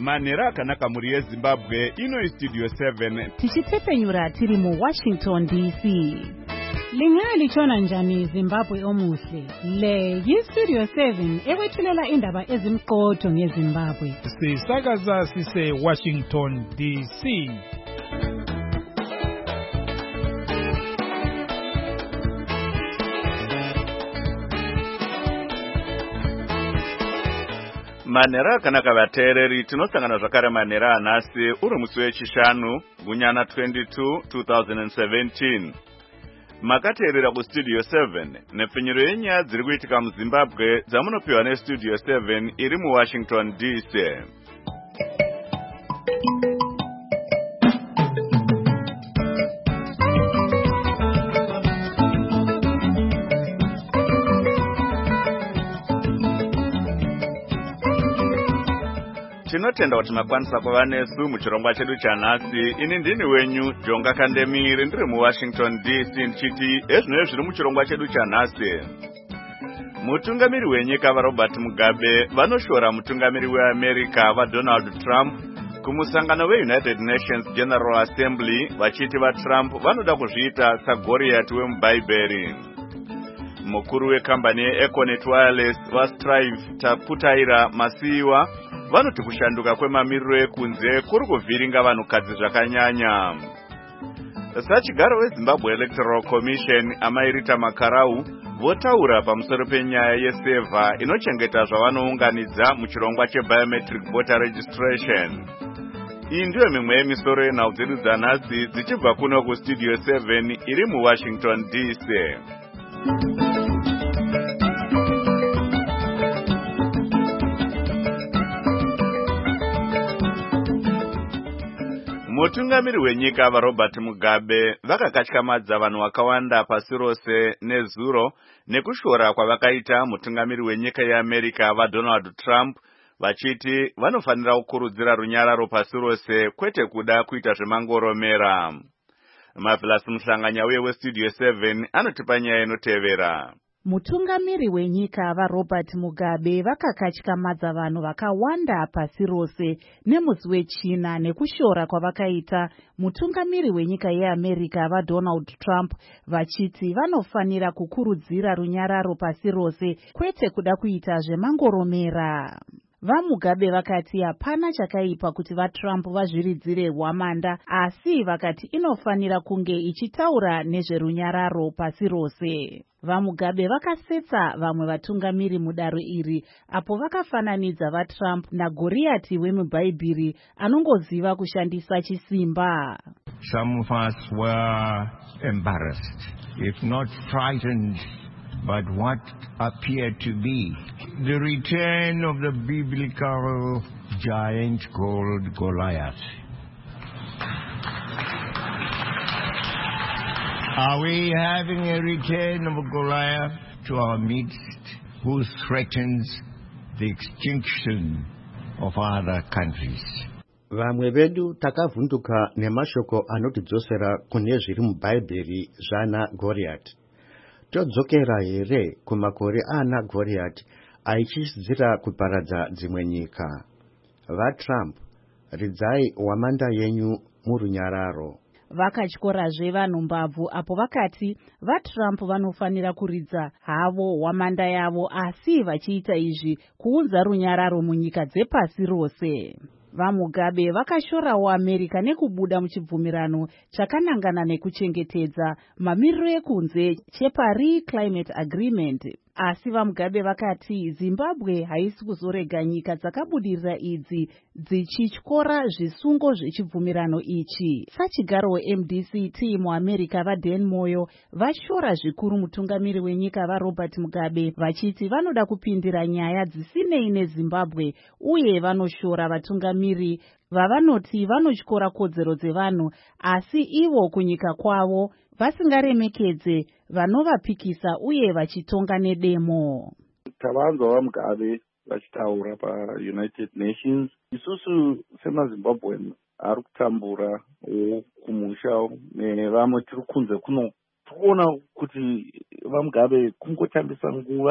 manhero akanaka muri yezimbabwe. Ino istudio 7 tichitepenyura tiri muWashington DC. Lingalitshona njani Zimbabwe omuhle? Le yistudio 7 ekwethulela indaba ezimqotho ngeZimbabwe. Sisakaza sise Washington DC. manhero akanaka vateereri, tinosangana zvakare manhero anhasi uri musi wechishanu gunyana 22 2017. Makateerera kustudio 7 nepfinyiro yenyaya dziri kuitika muZimbabwe dzamunopiwa nestudio 7 iri muWashington DC. Tinotenda kuti makwanisa kuva nesu muchirongwa chedu chanhasi. Ini ndini wenyu Jonga Kandemiri, ndiri muWashington DC ndichiti ezvino zviri muchirongwa chedu chanhasi. Mutungamiri wenyika vaRobert Mugabe vanoshora mutungamiri weAmerica vaDonald Trump kumusangano weUnited Nations General Assembly vachiti vaTrump vanoda kuzviita saGoriati wemubhaibheri. Mukuru wekambani yeEconet Wireless vaStrive Taputaira Masiyiwa vanoti kushanduka kwemamiriro ekunze kuri kuvhiringa vanhukadzi zvakanyanya. Sachigaro weZimbabwe Electoral Commission amairita Makarau votaura pamusoro penyaya yesevha inochengeta zvavanounganidza muchirongwa chebiometric voter registration. Iyi ndiyo mimwe yemisoro yenhau dzedu dzanhasi dzichibva kuno kustudio 7 iri muWashington DC. Mutungamiri wenyika vaRobert Mugabe vakakatyamadza vanhu vakawanda pasi rose nezuro nekushora kwavakaita mutungamiri wenyika yeAmerica vaDonald Trump vachiti vanofanira kukurudzira runyararo pasi rose kwete kuda kuita zvemangoromera. Mavelas Muhlanganya uye westudio 7 anotipa nyaya inotevera. Mutungamiri wenyika vaRobert Mugabe vakakatyamadza vanhu vakawanda pasi rose nemusi wechina nekushora kwavakaita mutungamiri wenyika yeAmerica vaDonald Trump vachiti vanofanira kukurudzira runyararo pasi rose kwete kuda kuita zvemangoromera. VaMugabe vakati hapana chakaipa kuti vaTrump vazviridzire hwamanda, asi vakati inofanira kunge ichitaura nezverunyararo pasi rose. VaMugabe vakasetsa vamwe vatungamiri mudaro iri apo vakafananidza vaTrump naGoriati wemubhaibheri anongoziva kushandisa chisimba. Some of us were embarrassed, if not frightened, but what appeared to be the return of the biblical giant called Goliath. Are we having a return of Goliath to our midst who threatens the extinction of other countries? Vamwe vedu takavhunduka nemashoko anotidzosera kune zviri mubhaibheri zvana Goriath. Todzokera here kumakore ana Goriath aichizidzira kuparadza dzimwe nyika. VaTrump, ridzai hwamanda yenyu murunyararo. Vakatyorazve vanhu mbabvu apo vakati vaTrump vanofanira kuridza havo hwamanda yavo, asi vachiita izvi kuunza runyararo munyika dzepasi rose. VaMugabe vakashorawo America nekubuda muchibvumirano chakanangana nekuchengetedza mamiriro ekunze cheParis Climate Agreement. Asi VaMugabe vakati Zimbabwe haisi kuzorega nyika dzakabudirira idzi dzichityora zvisungo zvechibvumirano ichi. Sachigaro weMDCT muAmerica vaDan Moyo vashora zvikuru mutungamiri wenyika vaRobert Mugabe vachiti vanoda kupindira nyaya dzisinei neZimbabwe, uye vanoshora vatungamiri vavanoti vanotyora kodzero dzevanhu asi ivo kunyika kwavo vasingaremekedze vanovapikisa uye vachitonga nedemo. Tavanzwa vaMugabe vachitaura paUnited Nations. Isusu semaZimbabwean ari kutambura kumusha nevamwe tiri kunze kuno, toona kuti vaMugabe kungotambisa nguva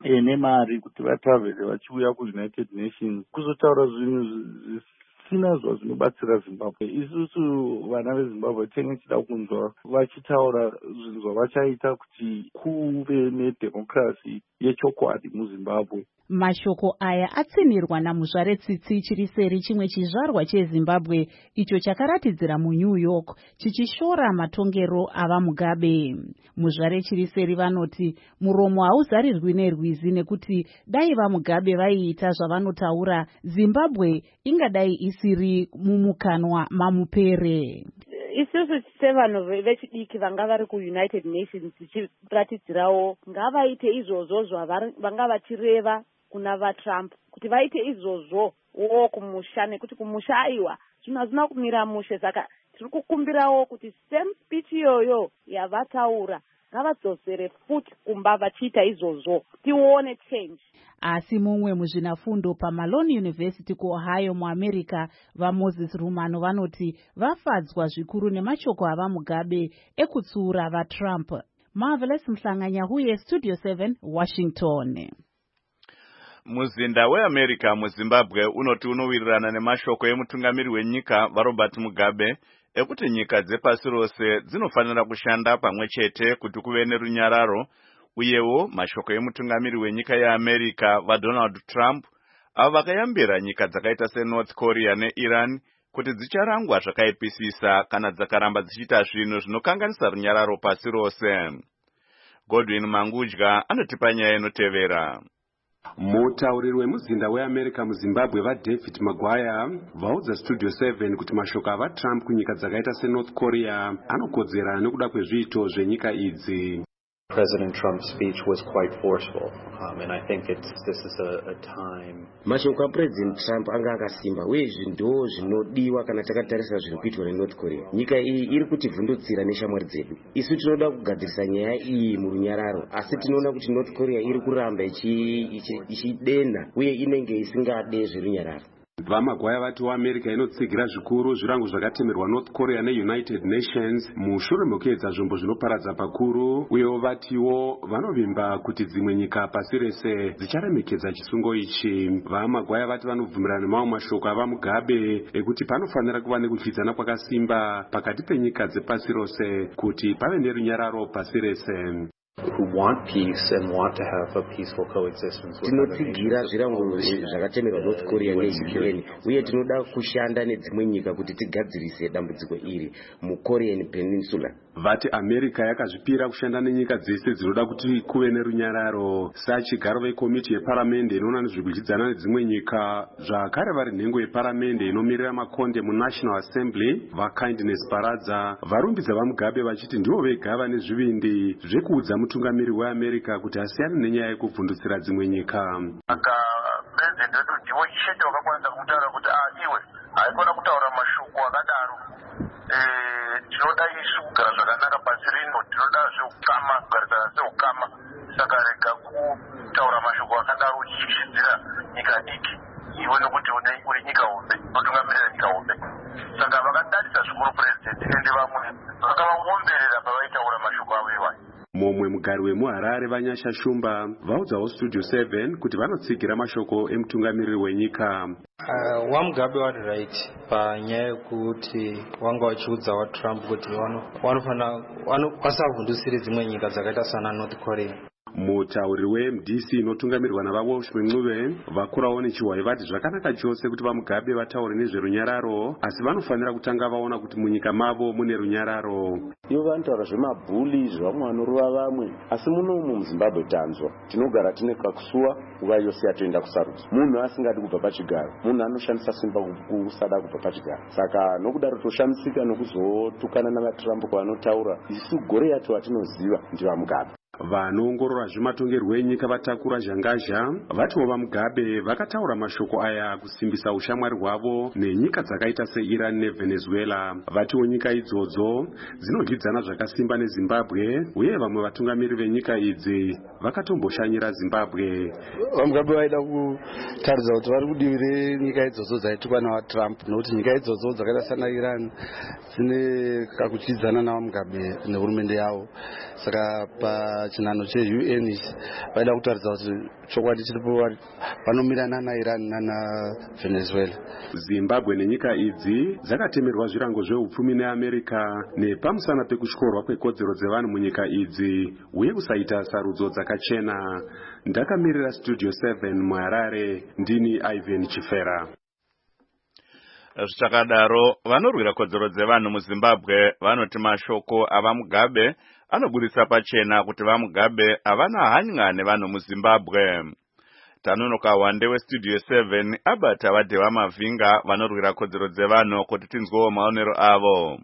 nemari kuti vatravhele vachiuya kuUnited Nations kuzotaura zvinhu zvisina zvazvinobatsira Zimbabwe. Isusu vana veZimbabwe tenge tichida kunzwa vachitaura zvinhu zvavachaita kuti kuve nedhemokirasi yechokwadi muZimbabwe. Mashoko aya atsinirwa naMuzvare Tsitsi chiri seri chimwe chizvarwa cheZimbabwe icho chakaratidzira muNew York chichishora matongero ava Mugabe. Muzvare chiri seri vanoti muromo hauzarirwi nerwizi nekuti dai vaMugabe vaiita zvavanotaura Zimbabwe ingadai isiri mumukanwa mamupere. Isusu sevanhu vechidiki vanga vari kuUnited Nations tichiratidzirawo ngavaite izvozvo zvavanga vachireva kuna vaTrump kuti vaite izvozvo wo kumusha nekuti kumusha aiwa zvinhu hazvina kumira mushe. Saka tiri kukumbirawo kuti same speech iyoyo yavataura ngavadzosere futi kumba vachiita izvozvo tione change. Asi mumwe muzvinafundo paMalone University kuOhio muAmerica vaMoses Rumano vanoti vafadzwa zvikuru nemashoko ava Mugabe ekutsiura vaTrump. Marvelous Mhlanganyahuye, Studio 7, Washington. Muzinda weAmerica muZimbabwe unoti unowirirana nemashoko emutungamiri wenyika vaRobert Mugabe ekuti nyika dzepasi rose dzinofanira kushanda pamwe chete kuti kuve nerunyararo, uyewo mashoko emutungamiri wenyika yeAmerica vaDonald Trump avo vakayambira nyika dzakaita seNorth Korea neIran kuti dzicharangwa zvakaipisisa kana dzakaramba dzichiita zvinhu zvinokanganisa runyararo pasi rose. Godwin Mangudya anotipa nyaya inotevera. Mutauriri wemuzinda weAmerica muZimbabwe vaDavid Maguire vaudza Studio 7 kuti mashoko avaTrump kunyika dzakaita seNorth Korea anokodzera nekuda kwezviito zvenyika idzi. President Trump's speech was quite forceful, and I think this is a time. Mashoko aPresident Trump anga akasimba uye ndo zvinodiwa kana takatarisa zviri kuitwa neNorth Korea. Nyika iyi iri kutivhundutsira neshamwari dzedu. Isu tinoda kugadzirisa nyaya iyi murunyararo, asi tinoona kuti North Korea iri kuramba ichidena uye inenge isingade zverunyararo. VaMaguire vati vaAmerica inotsigira zvikuru zvirango zvakatemerwa North Korea neUnited Nations mushure mekuedza zvombo zvinoparadza pakuru, uyewo vatiwo vanovimba kuti dzimwe nyika pasi rese dzicharemekedza chisungo ichi. VaMaguire vati vanovhumirana nemamwe mashoko avaMugabe ekuti panofanira kuva nekudyidzana kwakasimba pakati penyika dzepasi rose kuti pave nerunyararo pasi rese. Who want peace and want to have a peaceful coexistence with tinotsigira zvirango zvakatemerwa North Korea neUkraine uye tinoda kushanda nedzimwe nyika kuti tigadzirise dambudziko iri muKorean Peninsula. Vati America yakazvipira kushanda nenyika dzese dzinoda kuti kuve nerunyararo. Sachigaro vekomiti yeparamende inoona nezvekudyidzana nedzimwe nyika zvakare vari nhengo yeparamende inomirira makonde muNational Assembly vaKindness Paradza varumbidza vaMugabe vachiti ndivo vega vane zvivindi zvekuudza mutungamiri weAmerica kuti asiyane nenyaya yekuvhundutsira dzimwe nyika. Aka president wedu ndiwo chete wakakwanisa kutaura kuti iwe haikona kutaura mashoko akadaro. Tinoda isu kugara zvakanaka pasi rino, tinoda zveukama kugarisana seukama, saka rega kutaura mashoko akadaro uchishidzira nyika diki iwe nokuti uri nyika hombe, unotungamirira nyika hombe. Saka vakadarisa zvikuru president ende vamwe vakavaomberera pavaitaura mashoko avo iwayo. Momwe mugari wemuHarare Vanyasha Shumba vaudzawo Studio 7 kuti vanotsigira mashoko emutungamiriri wenyika. WaMugabe wari right panyaya yekuti wanga vachiudza waTrump kuti vasavhundusire dzimwe nyika dzakaita sana North Korea. Mutauriri weMDC inotungamirwa navaWalsh Mncube vakurawo nechiwai vati zvakanaka chose kuti vaMugabe vataure nezverunyararo, asi vanofanira kutanga vaona kuti munyika mavo mune runyararo. Ivo vanotaura zvemabhuli zvavamwe vanorova vamwe, asi munomu muZimbabwe tanzwa tinogara tine kakusuwa nguva yose yatoenda kusarudzo. Munhu asingadi kubva pachigaro, munhu anoshandisa simba kusada kubva pachigaro. Saka nokudaro toshamisika nokuzotukana navaTrump kwavanotaura. Isu gore yacho watinoziva ndivaMugabe. Vanoongorora zvematongerwo enyika vatakura zhangazha vatiwo vaMugabe vakataura mashoko aya kusimbisa ushamwari hwavo nenyika dzakaita seIran neVenezuela. Vatiwo nyika idzodzo dzinodyidzana zvakasimba neZimbabwe uye vamwe vatungamiri venyika idzi vakatomboshanyira Zimbabwe. VaMugabe vaida kutaridza kuti vari kudivi renyika idzodzo dzaitukwa navaTrump nokuti nyika idzodzo dzakaita sana Iran dzine kakudyidzana navaMugabe nehurumende yavo. Saka pachinhano cheUN ichi vaida kutaridza kuti chokwadi chiripo vanomirana naIran nanaVenezuela. Zimbabwe nenyika idzi dzakatemerwa zvirango zveupfumi neAmerica nepamusana pekutyorwa kwekodzero dzevanhu munyika idzi uye kusaita sarudzo dzakachena. Ndakamirira Studio 7 muHarare, ndini Ivan Chifera. Zvichakadaro, vanorwira kodzero dzevanhu muZimbabwe vanoti mashoko avaMugabe anobudisa pachena kuti vaMugabe havana hanya nevanhu muZimbabwe. Tanonoka Wande weStudio 7 abata vadheva Mavinga vanorwira kodzero dzevanhu kuti tinzwewo maonero avo.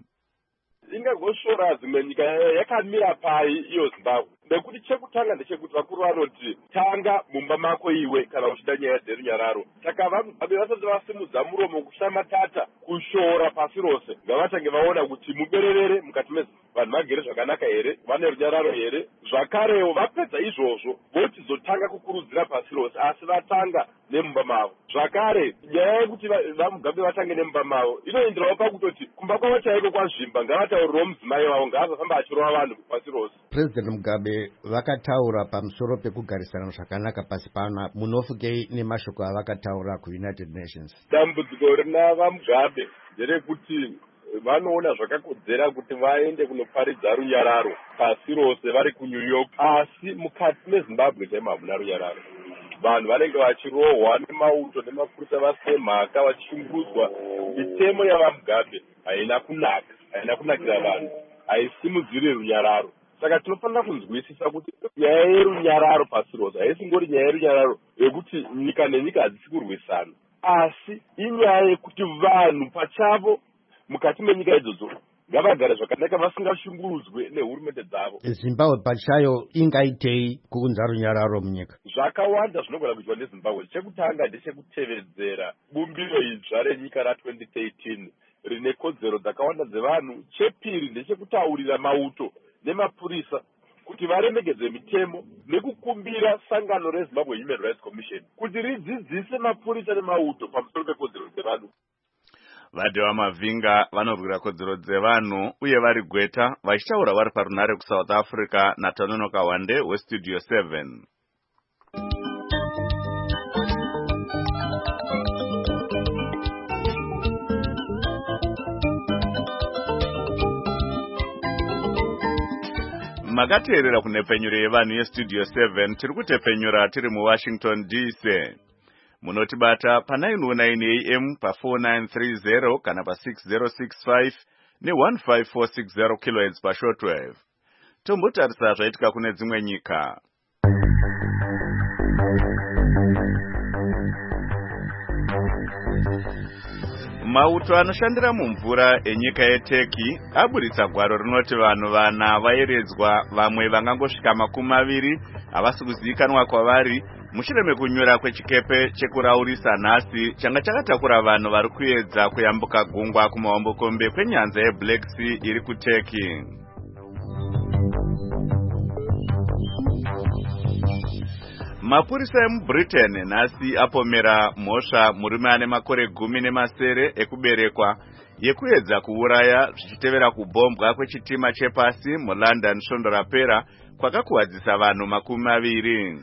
Ingagosvora dzimwe nyika yakamira pai iyo Zimbabwe. Nekuti chekutanga ndechekuti vakuru vanoti tanga mumba mako iwe kana uchida nyaya dzerunyararo. Saka vaMugabe vasati vasimudza muromo kushamatata kushora pasi rose ngavatange vaona kuti mubererere mukati vanhu vagere zvakanaka here, vane runyararo here. Zvakarewo vapedza izvozvo vochizotanga kukurudzira pasi rose, asi vatanga nemumba mavo. Zvakare nyaya yekuti vaMugabe vatange nemumba mavo inoenderawo pakutoti kumba kwavo chaiko kwazvimba ngavataurirewo mudzimai wavo ngaazofamba achirova vanhu pasi rose. President Mugabe vakataura pamusoro pekugarisana zvakanaka pasi pano, munofukei nemashoko avakataura kuUnited Nations? Dambudziko rina vaMugabe nderekuti vanoona zvakakodzera kuti vaende kunoparidza runyararo pasi rose vari kuNew York, asi mukati meZimbabwe chaimo hamuna runyararo. Vanhu vanenge vachirohwa nemauto nemapurisa vasemhaka vachishungurudzwa. Mitemo yavaMugabe haina kunakira vanhu, haisimudziri runyararo. Saka tinofanira kunzwisisa kuti nyaya yerunyararo pasi rose haisingori nyaya yerunyararo yekuti nyika nenyika hadzisi kurwisana, asi inyaya yekuti vanhu pachavo mukati menyika idzodzo ngavagare zvakanaka vasingashungurudzwe nehurumende dzavo. Zimbabwe pachayo ingaitei kuunza runyararo munyika? Zvakawanda zvinogona kuitwa neZimbabwe. Chekutanga ndechekutevedzera bumbiro idzva renyika ra2013 rine kodzero dzakawanda dzevanhu. Chepiri ndechekutaurira mauto nemapurisa kuti varemegedze mitemo nekukumbira sangano reZimbabwe Human Rights Commission kuti ridzidzise mapurisa nemauto pamusoro pekodzero dzevanhu. Vadheva Mavinga vanorwira kodzero dzevanhu uye vari Gweta vachitaura vari parunhare kuSouth Africa naTanonoka Wande weStudio 7. Makateerera kunepenyuro yevanhu yeStudio 7 tiri kutepenyura tiri muWashington DC. Munotibata pa909 AM pa4930 kana pa6065 ne15460 kHz pashortwave. Tombotarisa zvaitika kune dzimwe nyika. Mauto anoshandira mumvura enyika yeTurkey aburitsa gwaro rinoti vanhu vana vaeredzwa, vamwe vangangosvika 20 havasi kuzivikanwa kwavari mushure mekunyura kwechikepe chekuraurisa nhasi changa chakatakura vanhu vari kuedza kuyambuka gungwa kumahombokombe kwenyanza yeBlack Sea iri kuTurkey. Mapurisa emuBritain nhasi apomera mhosva murume ane makore 10 ekuberekwa yekuedza kuuraya zvichitevera kubhombwa kwechitima chepasi muLondon svondo rapera kwakakuwadzisa vanhu 20.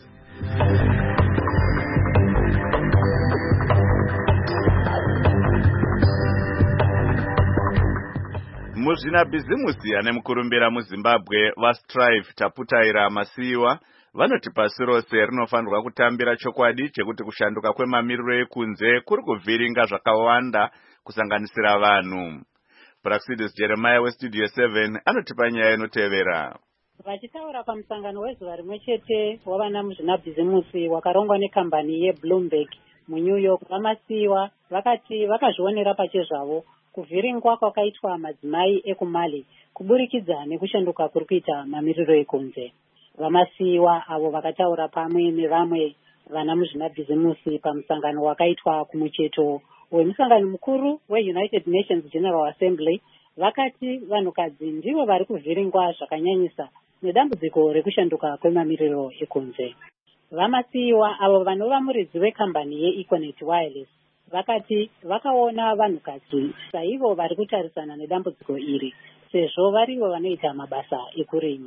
Muzvinabhizimusi ane mukurumbira muZimbabwe vaStrive Taputaira Masiyiwa vanoti pasi rose rinofanirwa kutambira chokwadi chekuti kushanduka kwemamiriro ekunze kuri kuvhiringa zvakawanda kusanganisira vanhu. Praxidis Jeremiah weStudio 7 anotipa nyaya inotevera. Vachitaura pamusangano wezuva rimwe chete wavana muzvinabhizimusi wakarongwa nekambani yeBloomberg muNew York, vaMasiyiwa vakati vakazvionera pachezvavo kuvhiringwa kwakaitwa madzimai ekumali kuburikidza nekushanduka kuri kuita mamiriro ekunze. VaMasiyiwa avo vakataura pamwe nevamwe vana muzvinabhizimusi pamusangano wakaitwa kumucheto wemusangano mukuru weUnited Nations General Assembly vakati vanhukadzi ndivo vari kuvhiringwa zvakanyanyisa nedambudziko rekushanduka kwemamiriro ekunze. VaMasiyiwa avo vanova muridzi wekambani yeEconet Wireless vakati vakaona vanhukadzi saivo vari kutarisana nedambudziko iri sezvo varivo vanoita mabasa ekurima.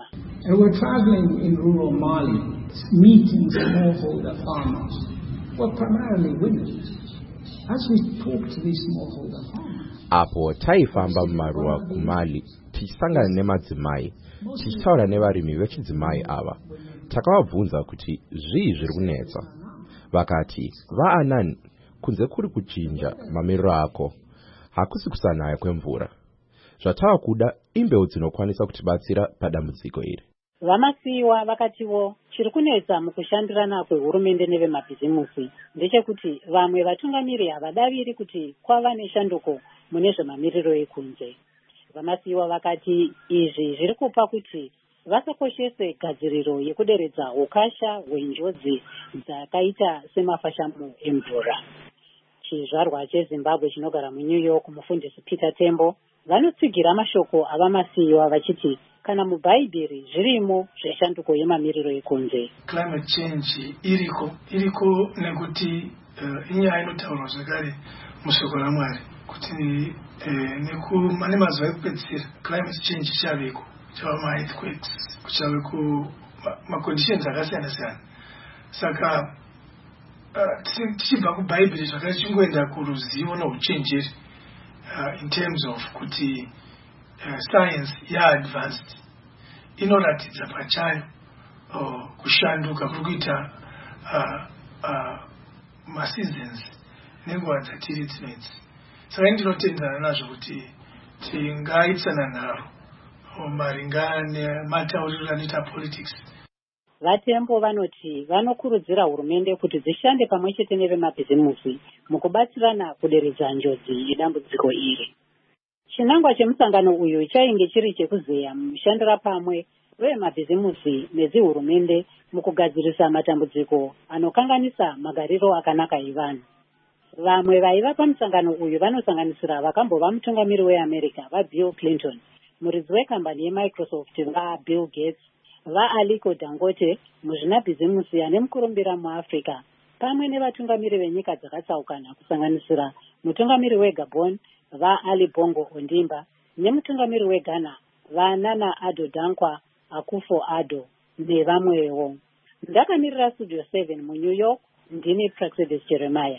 And we're traveling in rural Mali, meeting smallholder farmers. Well, primarily women. As we talk to these smallholder farmers. Apo taifamba mumaruwa kuMali tichisangana nemadzimai tichitaura nevarimi vechidzimai ava takavabvunza kuti zvii zviri kunetsa. Vakati vaanani kunze kuri kuchinja mamiriro ako hakusi kusanaya kwemvura. Zvatava kuda imbeu dzinokwanisa kutibatsira padambudziko iri. Vamasiyiwa vakatiwo chiri kunetsa mukushandirana kwehurumende nevemabhizimusi ndechekuti vamwe vatungamiri havadaviri kuti kwava neshanduko mune zvemamiriro ekunze. Vamasiyiwa vakati izvi zviri kupa kuti vasakoshese gadziriro yekuderedza ukasha hwenjodzi dzakaita semafashamo emvura. Chizvarwa cheZimbabwe chinogara muNew York, mufundisi Peter Tembo, vanotsigira mashoko avamasiyiwa vachiti kana mubhaibheri zvirimo zveshanduko yemamiriro ekunze. Climate change iriko nekuti inyaya inotaurwa zvakare mushoko raMwari kuti pane mazuva ekupedzisira climate change ichaveko, kuchava ma-earthquakes, kuchave maconditions akasiyana siyana. Saka tichibva kubhaibheri zvakare chingoenda kuruzivo nouchenjeri in terms of kuti science advanced inoratidza pachayo kushanduka kuri kuita maseasons nenguva dzatiri dzinedzi. Saka ndinotendana nazvo kuti tingaitsana nharo maringa nematauriro anoita politics. Vatembo vanoti vanokurudzira hurumende kuti dzishande pamwe chete nevemabhizimusi mukubatsirana kuderedza njodzi yedambudziko iri. Chinangwa chemusangano uyu chainge chiri chekuzeya mushandira pamwe vemabhizimusi nedzihurumende mukugadzirisa matambudziko anokanganisa magariro akanaka evanhu. Vamwe vaiva pamusangano uyu vanosanganisira vakambova mutungamiri weAmerica vaBill Clinton, muridzi wekambani yeMicrosoft vaBill Gates, vaAliko Dangote, muzvinabhizimusi ane mukurumbira muAfrica, pamwe nevatungamiri venyika dzakatsaukana kusanganisira mutungamiri weGabon vaAli Bongo Ondimba nemutungamiri weGhana vaNana Addo Dankwa Akufo-Addo nevamwewo. Ndakamirira Studio 7 muNew York, ndini Praxedis Jeremiah.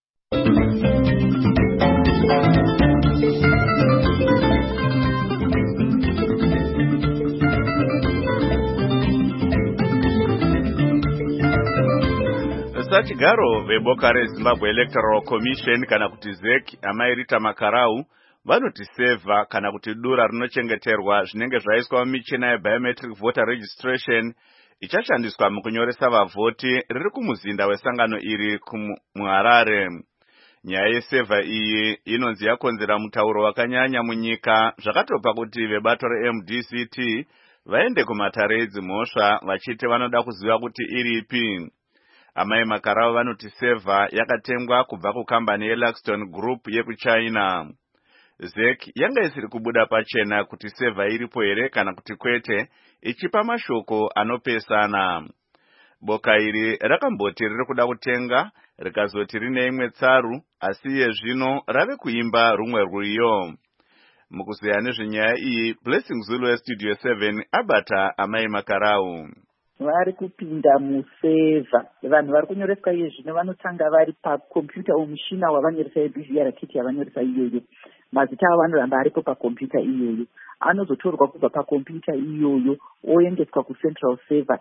Sachigaro veboka reZimbabwe Electoral Commission kana kuti ZEC amairita makarau vanoti seva kana kuti dura rinochengeterwa zvinenge zvaiswa mumichina yebiometric voter registration ichashandiswa mukunyoresa vavhoti riri kumuzinda wesangano iri muHarare. Nyaya yeseva iyi inonzi yakonzera mutauro wakanyanya munyika, zvakatopa kuti vebato reMDCT vaende kumatare edzimhosva vachiti vanoda kuziva kuti iripi. Amai makarau vanoti seva yakatengwa kubva kukambani yeLaxton Group yekuChina. ZEC yanga isiri kubuda pachena kuti seva iripo here kana kuti kwete, ichipa mashoko anopesana. Boka iri rakamboti riri kuda kutenga rikazoti rine imwe tsaru, asi yezvino rave kuimba rumwe rwiyo. Mukuzeya nezvenyaya iyi, Blessing Zulu weStudio 7 abata amai makarau. Vari kupinda museva. Vanhu vari kunyoreswa iye zvino vanotanga vari pakompyuta omushina wavanyoresa yeBVR kit yavanyoresa iyoyo. Mazita avo anoramba aripo pakompyuta iyoyo. Anozotorwa kubva pakompyuta iyoyo oendeswa kucentral server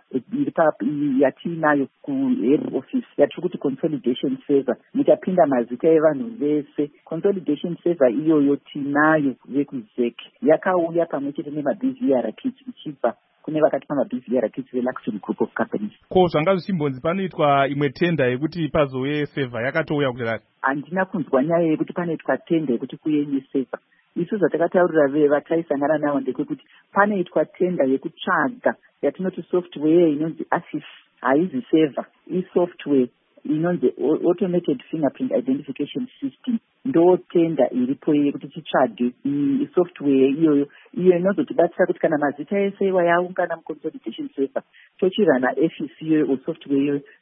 yatiinayo kuhead office yatiri kuti consolidation server. Muchapinda mazita evanhu vese. Consolidation server iyoyo tinayo vekuZEC yakauya pamwe chete nemaBVR kit ichibva kune vakati pamaBVR kit veLaxton Group of Companies. Ko zvanga zvichimbonzi panoitwa imwe tenda yekuti pazouye server yakatouya kudai? Handina kunzwa nyaya yekuti panoitwa tenda yekuti kuyenye server. Isu zvatakataurira vataisangana navo ndekuti panoitwa tenda yekutsvaga yatinoti software inonzi ASIS, haizi server, isoftware inonzi automated fingerprint identification system. Ndo tenda iripo yekuti titsvage software iyoyo inozotibatsira kuti kana mazita ese yaungana muconsolidation server tochirana FEC iyoyo software iyoyo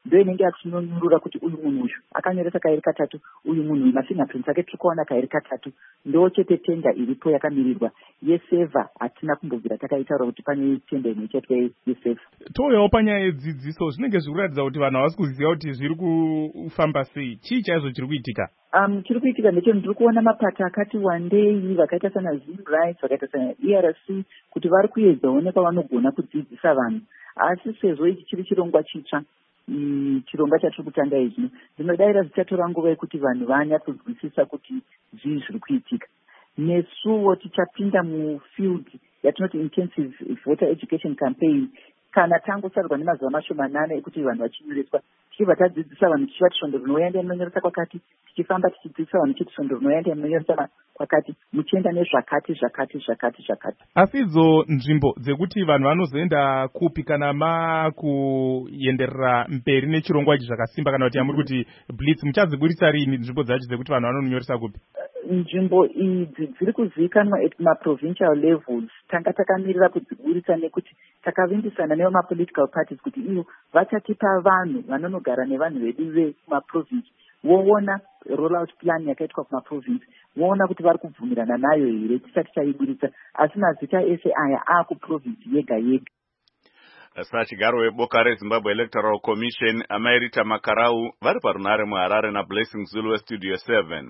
ndo inenge yakunonyurura kuti uyu munhu uyu akanyoresa kairi katatu, uyu munhu uyu mafingerprints ake tiri kuona kairi katatu. Ndo chete tenda iripo yakamirirwa yesevha. Hatina kumbobvira takaitaura kuti pane tenda imwe chete yesevha. Touyawo panyaya yedzidziso, zvinenge zviri kuratidza kuti vanhu havasi kuziva kuti zviri kufamba sei. Chii chaizvo chiri kuitika? Chiri kuitika ndechoti ndiri kuona mapato akati wandei vakaita sana Zim Rights, vakaita sana ERC, kuti vari kuedzawo nepavanogona kudzidzisa vanhu. Asi sezvo ichi chiri chirongwa chitsva, chirongwa chatiri kutanga izvi, ndinodavira zvichatora nguva yekuti vanhu vanyatsonzwisisa kuti zvii zviri kuitika. Nesuwo tichapinda mufield yatinoti intensive voter education campaign kana tangosarurwa nemazuva mashomanana ekuti vanhu vachinyoreswa, tichibva tadzidzisa vanhu tichivati svondo rinoenda munonyoresa kwakati, tichifamba tichidzidzisa vanhu tichiti svondo rinoenda munonyoresa kwakati, muchienda nezvakati zvakati zvakati zvakati. Asi idzo nzvimbo dzekuti vanhu vanozoenda kupi kana makuenderera mberi nechirongwa ichi zvakasimba, kana kuti yamuri kuti blitz, muchadziburitsa rini nzvimbo dzacho dzekuti vanhu vanonyoresa kupi? Nzvimbo idzi dziri kuzivikanwa at ma-provincial levels. Tanga takamirira kudziburitsa nekuti takavimbisana nevama-political parties kuti iyo vachatipa vanhu vanonogara nevanhu vedu vekumaprovince, voona rollout plan yakaitwa kumaprovince, voona kuti vari kubvumirana nayo here tisati taiburitsa. Asi mazita ese aya akuprovince yega yega. Sachigaro weboka reZimbabwe Electoral Commission Amairita Makarau vari parunare muHarare naBlessing Zulu weStudio 7.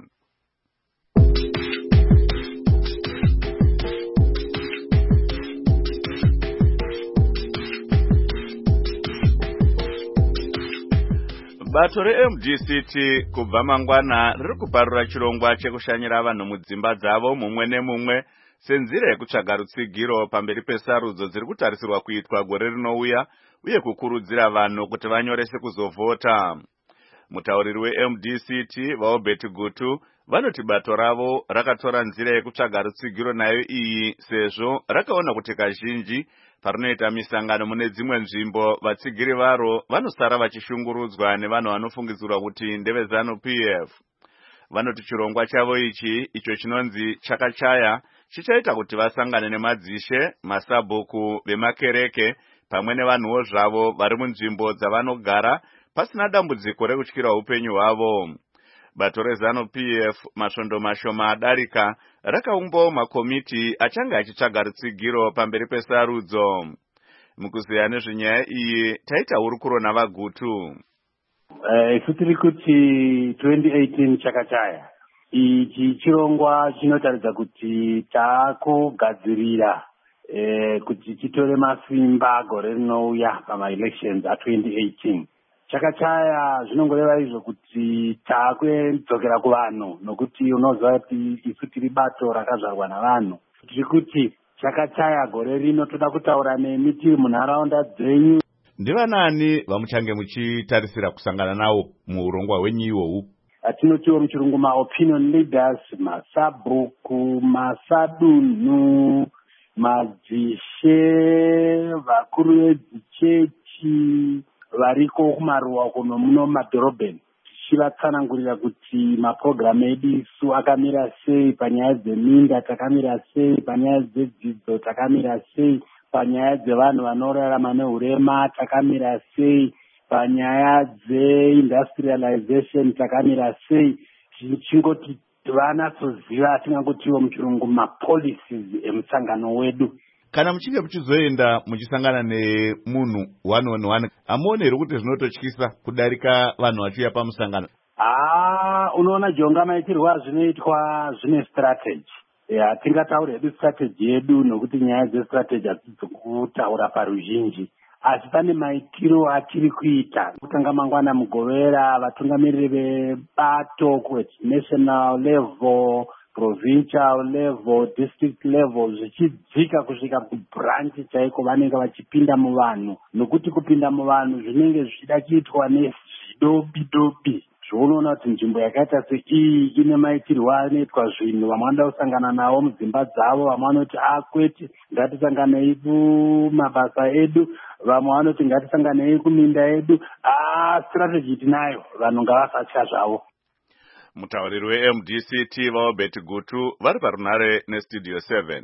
Bato reMDCT kubva mangwana riri kuparura chirongwa chekushanyira vanhu mudzimba dzavo mumwe nemumwe senzira yekutsvaga rutsigiro pamberi pesarudzo dziri kutarisirwa kuitwa gore rinouya uye kukurudzira vanhu kuti vanyorese kuzovhota. Mutauriri weMDCT vaObert Gutu vanoti bato ravo rakatora nzira yekutsvaga rutsigiro nayo iyi sezvo rakaona kuti kazhinji parinoita misangano mune dzimwe nzvimbo vatsigiri varo vanosara vachishungurudzwa nevanhu vanofungidzirwa kuti ndeve-ZANU-PF. Vanoti chirongwa chavo ichi, icho chinonzi chakachaya, chichaita kuti vasangane nemadzishe, masabhuku vemakereke pamwe nevanhuwo zvavo vari munzvimbo dzavanogara pasina dambudziko rekutyira upenyu hwavo. Bato reZANU-PF masvondo mashoma adarika rakaumbawo makomiti achanga achitsvaga rutsigiro pamberi pesarudzo. Mukuziya nezvenyaya iyi taita hurukuro navaGutu. Isu tiri kuti 2018 chakachaya. Ichi chirongwa chinotaridza kuti takugadzirira kuti chitore masimba gore rinouya pama-elections a2018. Chakachaya zvinongoreva izvo kuti takwedzokera kuvanhu, nokuti unoziva kuti isu tiri bato rakazvarwa navanhu. Tiri kuti chakachaya gore rino toda kutaura nemi tiri munharaunda dzenyu. Ndivanani vamuchange muchitarisira kusangana nawo muurongwa hwenyu ihwohwu? Tinotiwo muchirungu ma-opinion leaders, masabhuku, masadunhu, madzishe, vakuru vedzichechi variko kumaruwa kuno muno madhorobheni, tichivatsanangurira kuti mapurogiramu edu isu akamira sei, panyaya dzeminda takamira sei, panyaya dzedzidzo takamira sei, panyaya dzevanhu vanorarama neurema takamira sei, panyaya dzeindustrialization takamira sei. Tichingoti vanatsoziva atingangotiwo muchirungu mapolicies emusangano wedu. Kana muchinge muchizoenda muchisangana nemunhu one on one, hamuoni here kuti zvinototyisa kudarika vanhu vachiuya pamusangano? Unoona jonga maitirwo azvinoitwa zvine strategy. Hatingataura hedu strategy yedu nokuti nyaya dzestrategy hadzisi kutaura paruzhinji, asi pane maitiro atiri kuita. Kutanga mangwana mugovera vatungamiriri vebato national level, provincial level, district level, zvichidzika kusvika kubranch chaiko vanenge vachipinda muvanhu, nokuti kupinda muvanhu zvinenge zvichida kuitwa nezvidobi-dobi. Zvounoona kuti nzvimbo yakaita seiyi ine maitirwo anoitwa zvinhu, vamwe vanoda kusangana navo mudzimba dzavo, vamwe vanoti kwete ngatisanganei kumabasa edu, vamwe vanoti ngatisanganei kuminda yedu. Strategy tinayo, vanhu ngavasatya zvavo. Mutauriri weMDCT vaObert Gutu vari parunare neStudio 7.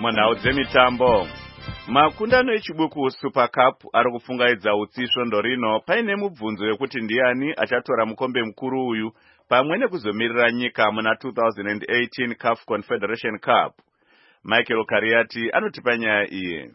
Munhau dzemitambo, makundano echibuku Super Cup ari kufungaidza utsi svondo rino paine mubvunzo wekuti ndiani achatora mukombe mukuru uyu pamwe nekuzomirira nyika muna 2018 CAF Confederation Cup. Michael Kariati anotipa nyaya iyi.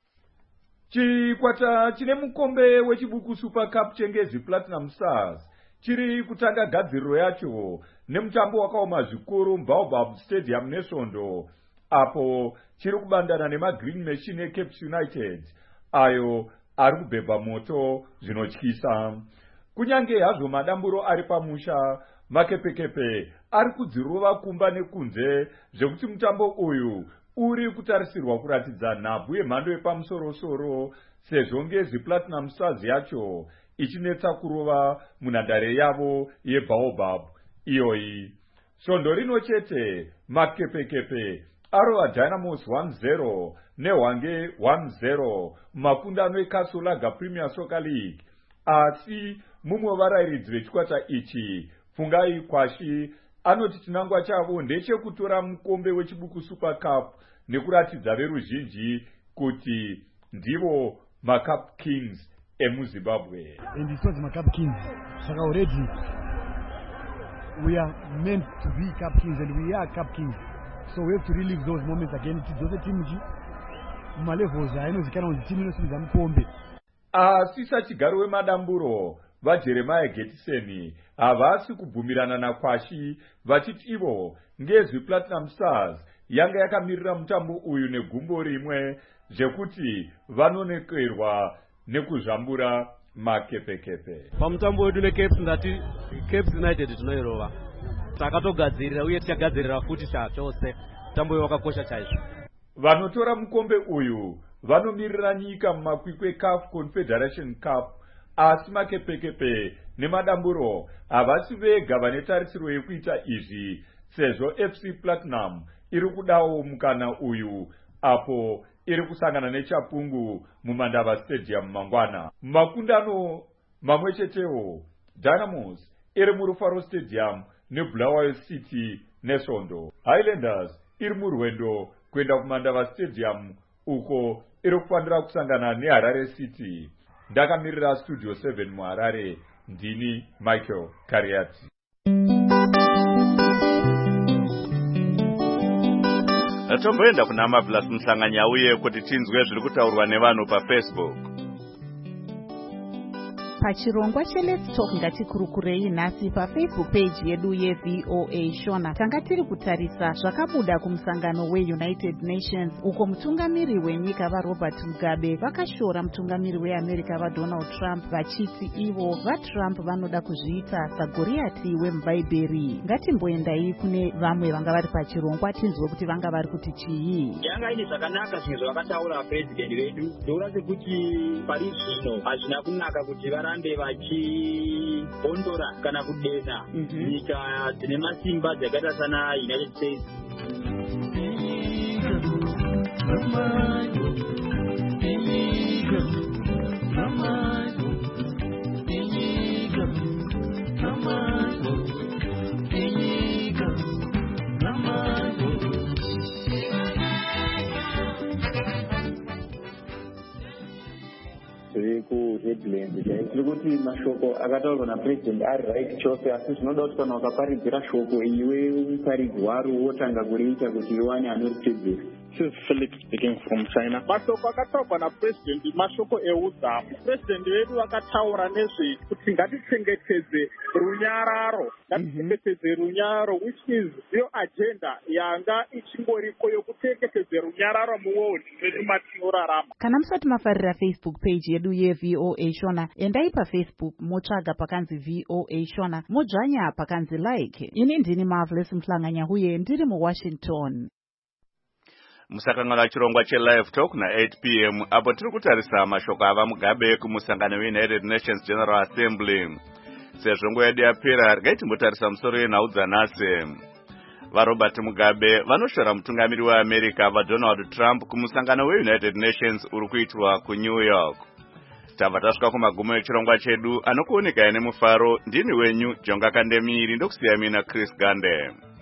Chikwata chine mukombe wechibuku Super Cup chengezi Platinum Stars chiri kutanga gadziriro yacho nemutambo wakaoma zvikuru muBaobab Stadium neSvondo, apo chiri kubandana nemaGreen Machine eCapes United ayo ari kubhebha moto zvinotyisa. Kunyange hazvo madamburo ari pamusha, makepekepe ari kudzirova kumba nekunze zvekuti mutambo uyu uri kutarisirwa kuratidza nhabvu yemhando yepamusoro-soro sezvo ngezi Platinum Stars yacho ichinetsa kurova munhandare yavo yeBaobab iyoyi. Svondo rino chete makepekepe arova Dynamos 1-0 neHwange 1-0 mumakundano eKasolaga Premier Soccer League, asi mumwe wevarairidzi vechikwata ichi Fungai Kwashi anoti chinangwa chavo ndechekutora mukombe wechibuku Super Cup nekuratidza veruzhinji kuti ndivo maCup Kings emuZimbabwe. And it's not maCup Kings. So already we are meant to be Cup Kings and we are Cup Kings. So we have to relive those moments again. Tidzose timu malevels ainozikana kuti timu inosimudza mukombe. Asisa chigaro wemadamburo vaJeremiah Getiseni havasi kubvumirana naKwashi vachiti ivo ngezvi Platinum Stars yanga yakamirira mutambo uyu negumbo rimwe zvekuti vanonekerwa nekuzvambura makepekepe. Pamutambo wedu neCapes ndati Capes United tinoirova. Takatogadzirira uye tichagadzirira futi chose. Mutambo uyu wakakosha chaizvo. Vanotora mukombe uyu vanomirira nyika mumakwikwi CAF Confederation Cup, asi makepekepe nemadamburo havasi vega vane tarisiro yekuita izvi sezvo FC Platinum iri kudawo mukana uyu apo iri kusangana neChapungu muMandava Stadium mangwana. Makundano mamwe chetewo Dynamos iri muRufaro Stadium neBulawayo City neSvondo. Highlanders iri murwendo kuenda kuMandava Stadium uko iri kufanira kusangana neHarare City. Ndakamirira Studio 7 muHarare, ndini Michael Kariati. Tomboenda kuna Marvelous Mhlanganya uye kuti tinzwe zviri kutaurwa nevanhu paFacebook. Pachirongwa cheLet's Talk ngatikurukurei nhasi paFacebook page yedu yeVOA Shona. Tanga tiri kutarisa zvakabuda kumusangano weUnited Nations uko mutungamiri wenyika vaRobert Mugabe vakashora mutungamiri weAmerica vaDonald Trump vachiti ivo vaTrump vanoda kuzviita saGoriati wemuBhaibheri. Ngatimboendai kune vamwe vanga vari pachirongwa tinzwe kuti vanga vari kuti chii. Yanga ine zvakanaka zvimwe zvavakataura president vedu ndokuda sekuti pari zvino hazvina kunaka kuti varambe vachibondora kana kudena nyika dzine masimba dzakaita sana United States. tiri kuti mashoko akataurwa napresident ari right chose, asi zvinoda kuti kana wakaparidzira shoko iwe muparidzi waro wotanga kuriita kuti iwane anoriteedzera. This is Philip speaking from China. Mashoko akataurwa napresident mashoko eudzamu. President wedu akataura nezve kuti ngatichengetedze runyararo, ngatichengetedze runyararo, which is iyo agenda yanga ichingoriko yokuchengetedze runyararo muworld medu matinorarama. Kana musati mafarira Facebook page yedu yeVOA Shona, endai paFacebook motsvaga pakanzi VOA Shona, modzvanya pakanzi like. Ini ndini Marvelous Mhlanganya uye ndiri muWashington. Musakangala chirongwa cheLive Talk na 8 p.m. apo tiri kutarisa mashoko ava Mugabe kumusangano weUnited Nations General Assembly. Sezvo nguva yedu yapera regai timbotarisa musoro yenhau dzanhasi. VaRobert Mugabe vanoshora mutungamiri weAmerica vaDonald Trump kumusangano weUnited Nations uri kuitwa kuNew York. Tabva tasvika kumagumo echirongwa chedu, anokuonekai nemufaro. Ndini wenyu Jonga Kandemiri, ndokusiya mina Chris Gande.